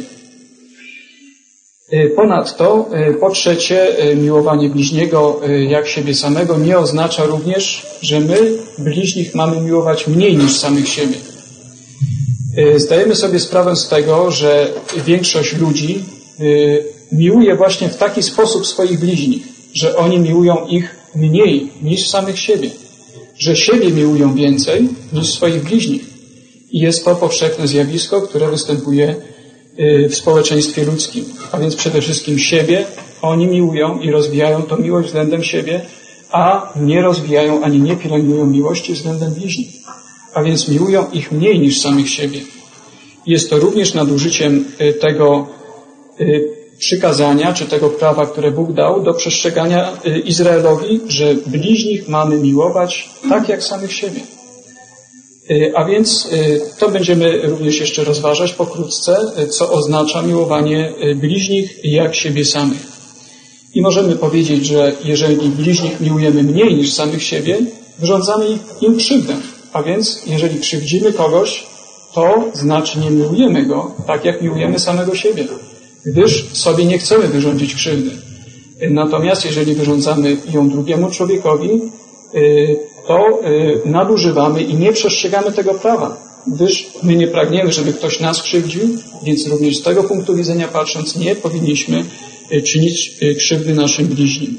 A: Ponadto, po trzecie, miłowanie bliźniego jak siebie samego nie oznacza również, że my bliźnich mamy miłować mniej niż samych siebie. Zdajemy sobie sprawę z tego, że większość ludzi miłuje właśnie w taki sposób swoich bliźnich, że oni miłują ich mniej niż samych siebie, że siebie miłują więcej niż swoich bliźnich. I jest to powszechne zjawisko, które występuje w społeczeństwie ludzkim. A więc przede wszystkim siebie oni miłują i rozwijają tą miłość względem siebie, a nie rozwijają ani nie pielęgnują miłości względem bliźnich. A więc miłują ich mniej niż samych siebie. Jest to również nadużyciem tego przykazania, czy tego prawa, które Bóg dał do przestrzegania Izraelowi, że bliźnich mamy miłować tak jak samych siebie. A więc to będziemy również jeszcze rozważać pokrótce, co oznacza miłowanie bliźnich jak siebie samych. I możemy powiedzieć, że jeżeli bliźnich miłujemy mniej niż samych siebie, wyrządzamy im krzywdę. A więc jeżeli krzywdzimy kogoś, to znaczy nie miłujemy go tak, jak miłujemy samego siebie, gdyż sobie nie chcemy wyrządzić krzywdy. Natomiast jeżeli wyrządzamy ją drugiemu człowiekowi, to nadużywamy i nie przestrzegamy tego prawa, gdyż my nie pragniemy, żeby ktoś nas krzywdził, więc również z tego punktu widzenia patrząc, nie powinniśmy czynić krzywdy naszym bliźnim.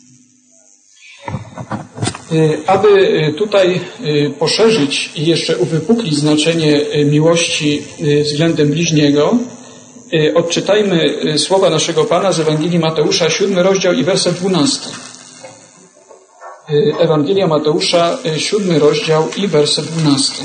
A: Aby tutaj poszerzyć i jeszcze uwypuklić znaczenie miłości względem bliźniego, odczytajmy słowa naszego Pana z Ewangelii Mateusza, siódmy rozdział i werset dwunasty. Ewangelia Mateusza, siódmy rozdział i werset dwunasty.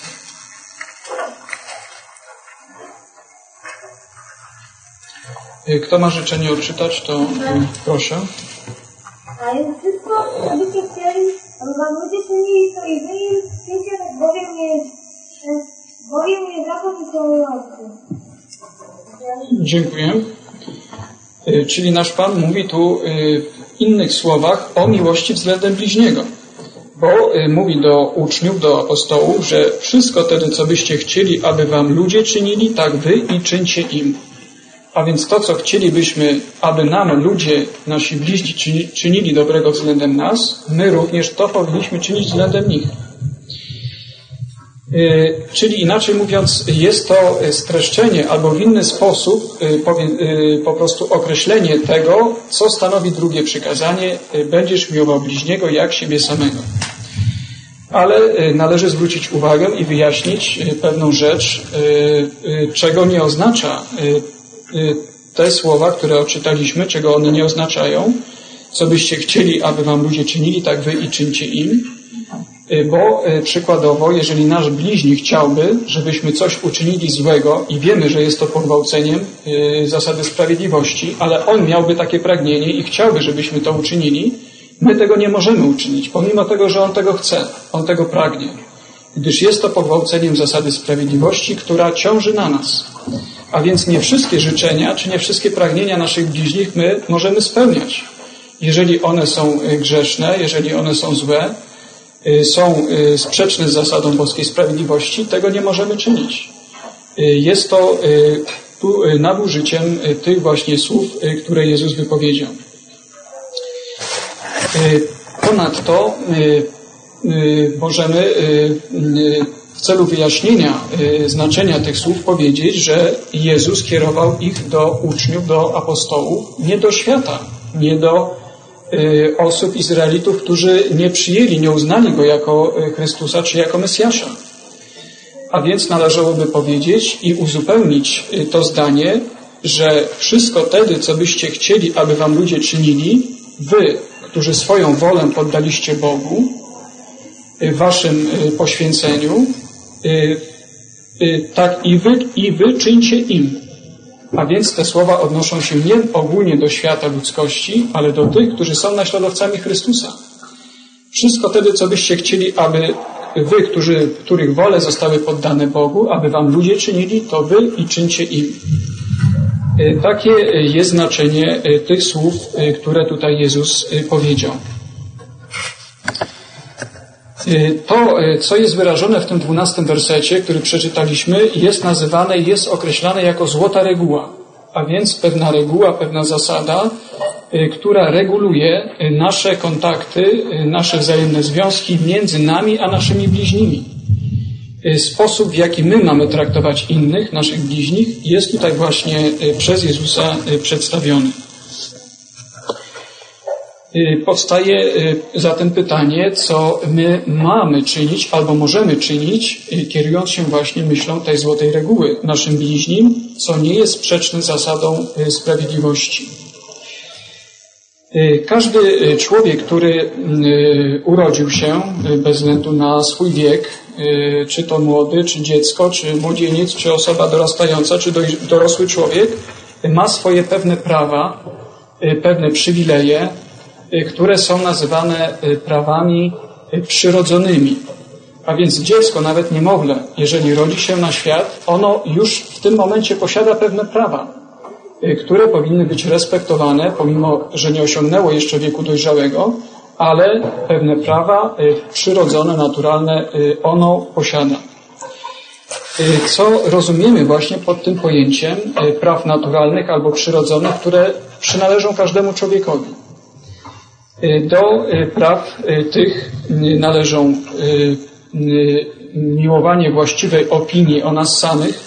A: Kto ma życzenie odczytać, to proszę.
C: A jest wszystko, co byście chcieli, aby wam ludzie czynili, to i wy im czyńcie, bowiem nie, bowiem nie zakon i są
A: Dziękuję. Czyli nasz Pan mówi tu w innych słowach o miłości względem bliźniego, bo mówi do uczniów, do apostołów, że wszystko wtedy, co byście chcieli, aby wam ludzie czynili, tak wy i czyńcie im. A więc to, co chcielibyśmy, aby nam ludzie, nasi bliźni czynili dobrego względem nas, my również to powinniśmy czynić względem nich. Czyli inaczej mówiąc, jest to streszczenie albo w inny sposób po prostu określenie tego, co stanowi drugie przykazanie: będziesz miłował bliźniego jak siebie samego. Ale należy zwrócić uwagę i wyjaśnić pewną rzecz, czego nie oznacza te słowa, które odczytaliśmy, czego one nie oznaczają. Co byście chcieli, aby wam ludzie czynili, tak wy i czyńcie im. Bo przykładowo, jeżeli nasz bliźni chciałby, żebyśmy coś uczynili złego i wiemy, że jest to pogwałceniem zasady sprawiedliwości, ale on miałby takie pragnienie i chciałby, żebyśmy to uczynili, my tego nie możemy uczynić, pomimo tego, że on tego chce, on tego pragnie. Gdyż jest to pogwałceniem zasady sprawiedliwości, która ciąży na nas. A więc nie wszystkie życzenia, czy nie wszystkie pragnienia naszych bliźnich my możemy spełniać. Jeżeli one są grzeszne, jeżeli one są złe, są sprzeczne z zasadą boskiej sprawiedliwości, tego nie możemy czynić. Jest to tu nadużyciem tych właśnie słów, które Jezus wypowiedział. Ponadto możemy w celu wyjaśnienia znaczenia tych słów powiedzieć, że Jezus kierował ich do uczniów, do apostołów, nie do świata, nie do osób, Izraelitów, którzy nie przyjęli, nie uznali Go jako Chrystusa czy jako Mesjasza. A więc należałoby powiedzieć i uzupełnić to zdanie, że wszystko wtedy, co byście chcieli, aby wam ludzie czynili, wy, którzy swoją wolę poddaliście Bogu, w waszym poświęceniu, tak i wy, i wy czyńcie im. A więc te słowa odnoszą się nie ogólnie do świata ludzkości, ale do tych, którzy są naśladowcami Chrystusa. Wszystko wtedy, co byście chcieli, aby wy, którzy, których wole zostały poddane Bogu, aby wam ludzie czynili, to wy i czyńcie im. Takie jest znaczenie tych słów, które tutaj Jezus powiedział. To, co jest wyrażone w tym dwunastym wersecie, który przeczytaliśmy, jest nazywane, jest określane jako złota reguła, a więc pewna reguła, pewna zasada, która reguluje nasze kontakty, nasze wzajemne związki między nami a naszymi bliźnimi. Sposób, w jaki my mamy traktować innych, naszych bliźnich, jest tutaj właśnie przez Jezusa przedstawiony. Powstaje zatem pytanie, co my mamy czynić albo możemy czynić, kierując się właśnie myślą tej złotej reguły naszym bliźnim, co nie jest sprzeczne z zasadą sprawiedliwości. Każdy człowiek, który urodził się bez względu na swój wiek, czy to młody, czy dziecko, czy młodzieniec, czy osoba dorastająca, czy dorosły człowiek, ma swoje pewne prawa, pewne przywileje, które są nazywane prawami przyrodzonymi. A więc dziecko, nawet niemowlę, jeżeli rodzi się na świat, ono już w tym momencie posiada pewne prawa, które powinny być respektowane, pomimo że nie osiągnęło jeszcze wieku dojrzałego, ale pewne prawa przyrodzone, naturalne ono posiada. Co rozumiemy właśnie pod tym pojęciem praw naturalnych albo przyrodzonych, które przynależą każdemu człowiekowi. Do praw tych należą miłowanie właściwej opinii o nas samych,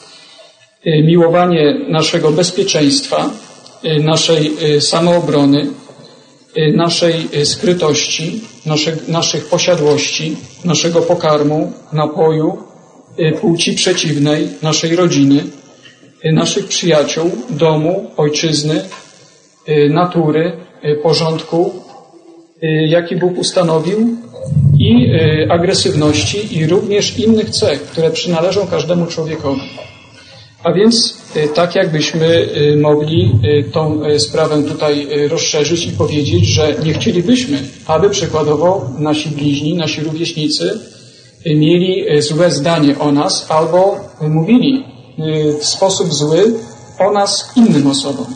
A: miłowanie naszego bezpieczeństwa, naszej samoobrony, naszej skrytości, naszych, naszych posiadłości, naszego pokarmu, napoju, płci przeciwnej, naszej rodziny, naszych przyjaciół, domu, ojczyzny, natury, porządku, jaki Bóg ustanowił, i agresywności i również innych cech, które przynależą każdemu człowiekowi. A więc tak jakbyśmy mogli tą sprawę tutaj rozszerzyć i powiedzieć, że nie chcielibyśmy, aby przykładowo nasi bliźni, nasi rówieśnicy mieli złe zdanie o nas albo mówili w sposób zły o nas innym osobom.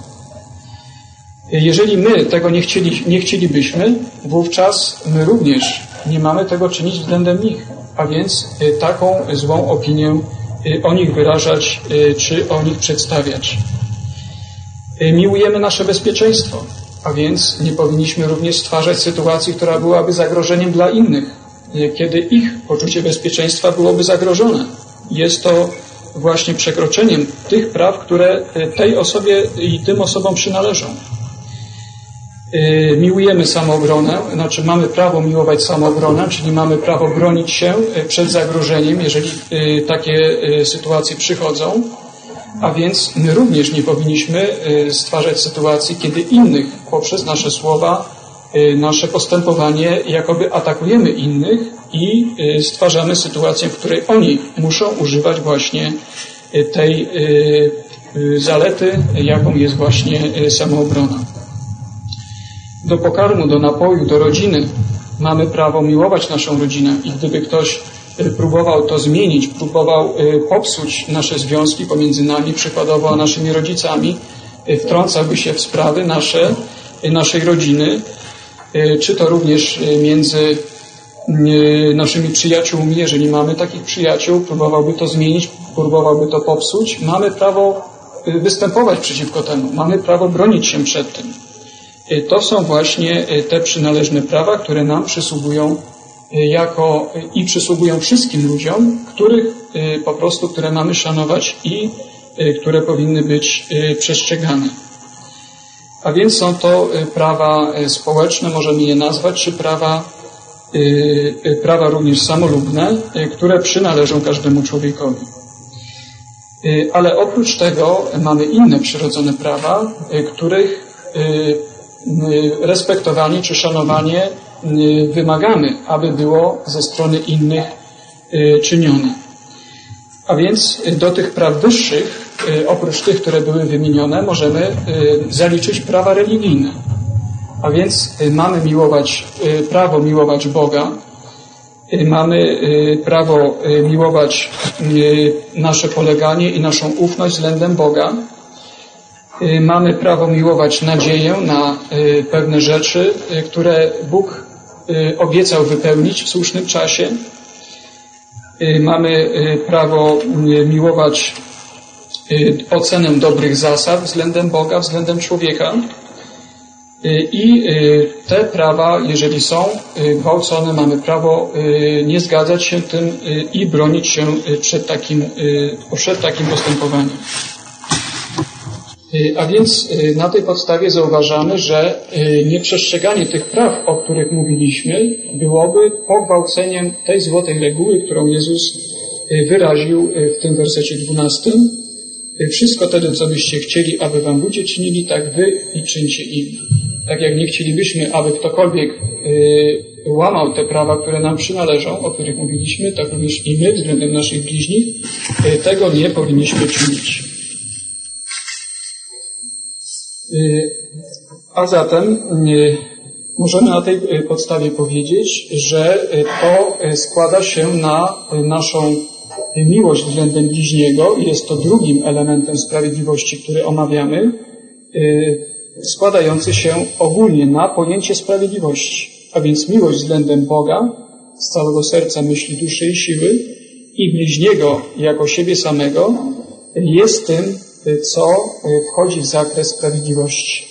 A: Jeżeli my tego nie, chcieli, nie chcielibyśmy, wówczas my również nie mamy tego czynić względem nich, a więc taką złą opinię o nich wyrażać, czy o nich przedstawiać. Miłujemy nasze bezpieczeństwo, a więc nie powinniśmy również stwarzać sytuacji, która byłaby zagrożeniem dla innych, kiedy ich poczucie bezpieczeństwa byłoby zagrożone. Jest to właśnie przekroczeniem tych praw, które tej osobie i tym osobom przynależą. Miłujemy samoobronę, znaczy mamy prawo miłować samoobronę, czyli mamy prawo bronić się przed zagrożeniem, jeżeli takie sytuacje przychodzą, a więc my również nie powinniśmy stwarzać sytuacji, kiedy innych poprzez nasze słowa, nasze postępowanie jakoby atakujemy innych i stwarzamy sytuację, w której oni muszą używać właśnie tej zalety, jaką jest właśnie samoobrona. Do pokarmu, do napoju, do rodziny mamy prawo miłować naszą rodzinę i gdyby ktoś próbował to zmienić, próbował popsuć nasze związki pomiędzy nami, przykładowo naszymi rodzicami, wtrącałby się w sprawy nasze, naszej rodziny, czy to również między naszymi przyjaciółmi, jeżeli mamy takich przyjaciół, próbowałby to zmienić, próbowałby to popsuć, mamy prawo występować przeciwko temu, mamy prawo bronić się przed tym. To są właśnie te przynależne prawa, które nam przysługują jako i przysługują wszystkim ludziom, których po prostu, które mamy szanować i które powinny być przestrzegane. A więc są to prawa społeczne, możemy je nazwać, czy prawa, prawa również samolubne, które przynależą każdemu człowiekowi. Ale oprócz tego mamy inne przyrodzone prawa, których respektowanie czy szanowanie wymagamy, aby było ze strony innych czynione. A więc do tych praw wyższych, oprócz tych, które były wymienione, możemy zaliczyć prawa religijne. A więc mamy miłować, prawo miłować Boga, mamy prawo miłować nasze poleganie i naszą ufność względem Boga, mamy prawo miłować nadzieję na pewne rzeczy, które Bóg obiecał wypełnić w słusznym czasie. Mamy prawo miłować ocenę dobrych zasad względem Boga, względem człowieka. I te prawa, jeżeli są gwałcone, mamy prawo nie zgadzać się tym i bronić się przed takim, przed takim postępowaniem. A więc na tej podstawie zauważamy, że nieprzestrzeganie tych praw, o których mówiliśmy, byłoby pogwałceniem tej złotej reguły, którą Jezus wyraził w tym wersecie dwunastym. Wszystko tedy, co byście chcieli, aby wam ludzie czynili, tak wy i czyńcie im. Tak jak nie chcielibyśmy, aby ktokolwiek łamał te prawa, które nam przynależą, o których mówiliśmy, tak również i my względem naszych bliźnich tego nie powinniśmy czynić. A zatem możemy na tej podstawie powiedzieć, że to składa się na naszą miłość względem bliźniego i jest to drugim elementem sprawiedliwości, który omawiamy, składający się ogólnie na pojęcie sprawiedliwości, a więc miłość względem Boga z całego serca, myśli, duszy i siły i bliźniego jako siebie samego jest tym, co wchodzi w zakres sprawiedliwości.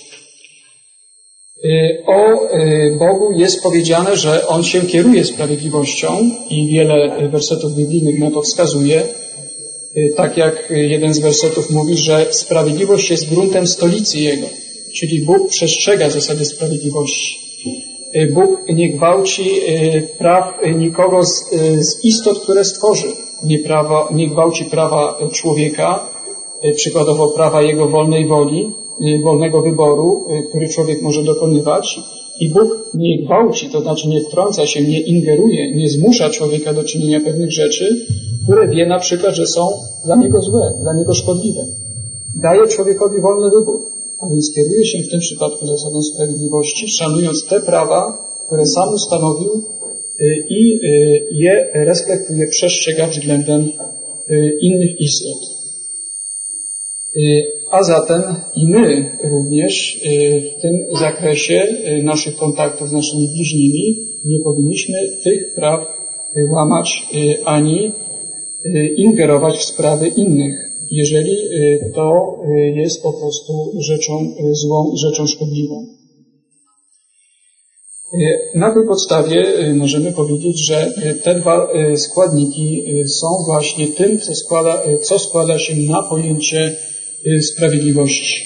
A: O Bogu jest powiedziane, że On się kieruje sprawiedliwością i wiele wersetów biblijnych na to wskazuje. Tak jak jeden z wersetów mówi, że sprawiedliwość jest gruntem stolicy Jego, czyli Bóg przestrzega zasady sprawiedliwości. Bóg nie gwałci praw nikogo z, z istot, które stworzył. Nie, prawa, nie gwałci prawa człowieka, przykładowo prawa jego wolnej woli, wolnego wyboru, który człowiek może dokonywać. I Bóg nie gwałci, to znaczy nie wtrąca się, nie ingeruje, nie zmusza człowieka do czynienia pewnych rzeczy, które wie na przykład, że są dla niego złe, dla niego szkodliwe. Daje człowiekowi wolny wybór, a więc kieruje się w tym przypadku zasadą sprawiedliwości, szanując te prawa, które sam ustanowił i je respektuje, przestrzega względem innych istot. A zatem i my również w tym zakresie naszych kontaktów z naszymi bliźnimi nie powinniśmy tych praw łamać ani ingerować w sprawy innych, jeżeli to jest po prostu rzeczą złą i rzeczą szkodliwą. Na tej podstawie możemy powiedzieć, że te dwa składniki są właśnie tym, co składa, co składa się na pojęcie sprawiedliwości.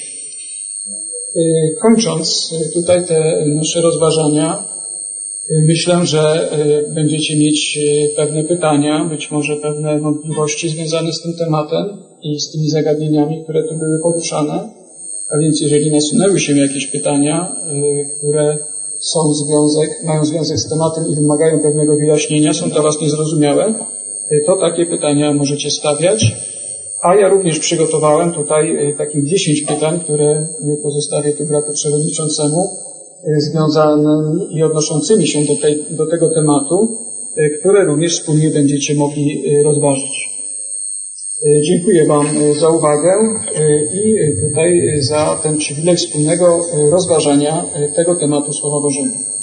A: Kończąc tutaj te nasze rozważania, myślę, że będziecie mieć pewne pytania, być może pewne wątpliwości związane z tym tematem i z tymi zagadnieniami, które tu były poruszane. A więc jeżeli nasunęły się jakieś pytania, które są związek, mają związek z tematem i wymagają pewnego wyjaśnienia, są dla Was niezrozumiałe, to takie pytania możecie stawiać. A ja również przygotowałem tutaj takich dziesięć pytań, które pozostawię tu bratu przewodniczącemu, związanymi i odnoszącymi się do, tej, do tego tematu, które również wspólnie będziecie mogli rozważyć. Dziękuję Wam za uwagę i tutaj za ten przywilej wspólnego rozważania tego tematu Słowa Bożego.